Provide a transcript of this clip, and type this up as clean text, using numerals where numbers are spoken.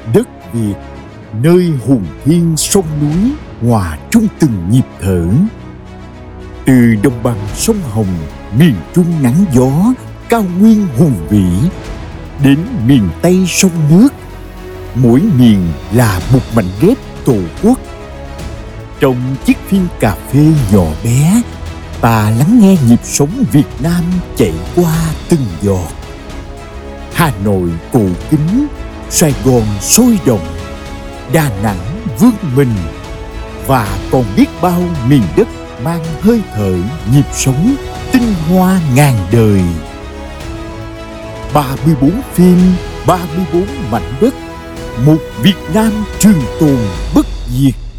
Đất Việt, nơi hồn thiên sông núi hòa chung từng nhịp thở. Từ đồng bằng sông Hồng, miền Trung nắng gió, cao nguyên hùng vĩ, đến miền Tây sông nước, mỗi miền là một mảnh ghép tổ quốc. Trong chiếc phim cà phê nhỏ bé, ta lắng nghe nhịp sống Việt Nam chạy qua từng giọt. Hà Nội cổ kính, Sài Gòn sôi động, Đà Nẵng vươn mình, và còn biết bao miền đất mang hơi thở nhịp sống tinh hoa ngàn đời. 34 phim, 34 mảnh đất, một Việt Nam trường tồn bất diệt.